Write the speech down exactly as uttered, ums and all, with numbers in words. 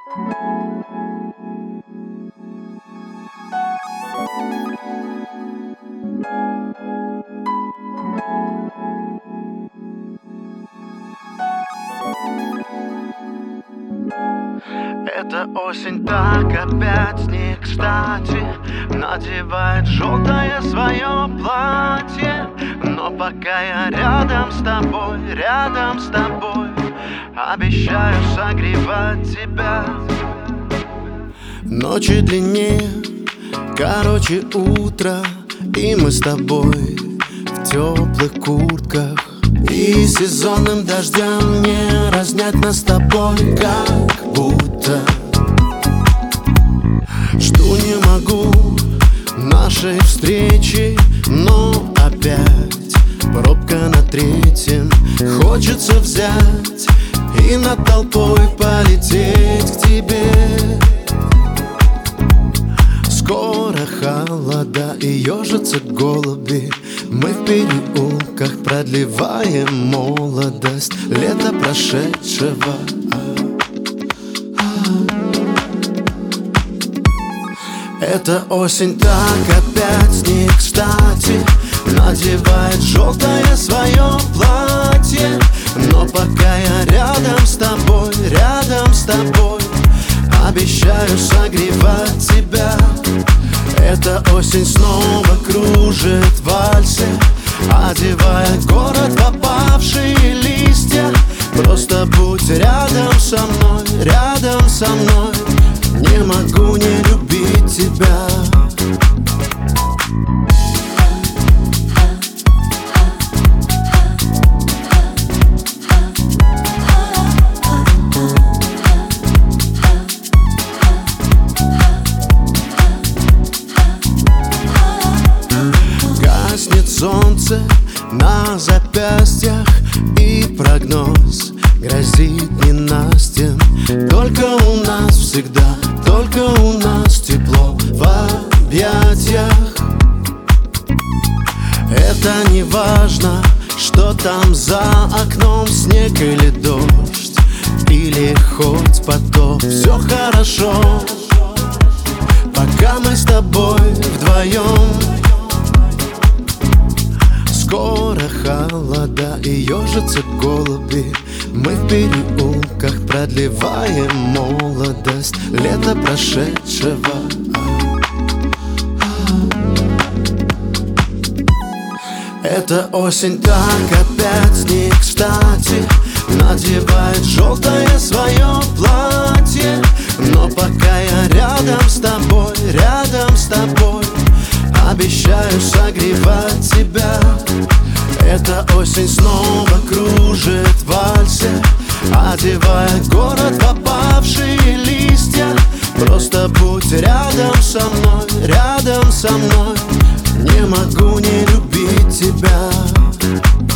Эта осень так опять не кстати надевает желтое свое платье. Но пока я рядом с тобой, рядом с тобой, обещаю согревать тебя. Ночи длиннее, короче утро, и мы с тобой в теплых куртках. И сезонным дождям не разнять нас с тобой, как будто. Жду не могу нашей встречи, но опять пробка на третьем. Хочется взять и над толпой полететь к тебе. Скоро холода и ежатся голуби. Мы в переулках продлеваем молодость лета прошедшего. Эта осень так опять не кстати надевает желтое свое платье. Но пока я рядом с тобой, рядом с тобой, обещаю согревать тебя. Эта осень снова кружит в вальсе, одевая город в опавшие листья. Просто будь рядом со мной, рядом со мной, не могу не любить тебя. Солнце на запястьях, и прогноз грозит ненастьем. Только у нас всегда, только у нас тепло в объятиях. Это не важно, что там за окном, снег или дождь, или хоть потоп. Все хорошо, пока мы с тобой вдвоем. Скоро холода и ежатся голуби. Мы в переулках продлеваем молодость лета прошедшего. Эта осень так опять не кстати надевает желтое свое платье. Но пока я рядом с тобой, рядом с тобой, обещаю согревать тебя. Эта осень снова кружит в вальсе, одевая город в опавшие листья. Просто будь рядом со мной, рядом со мной, не могу не любить тебя.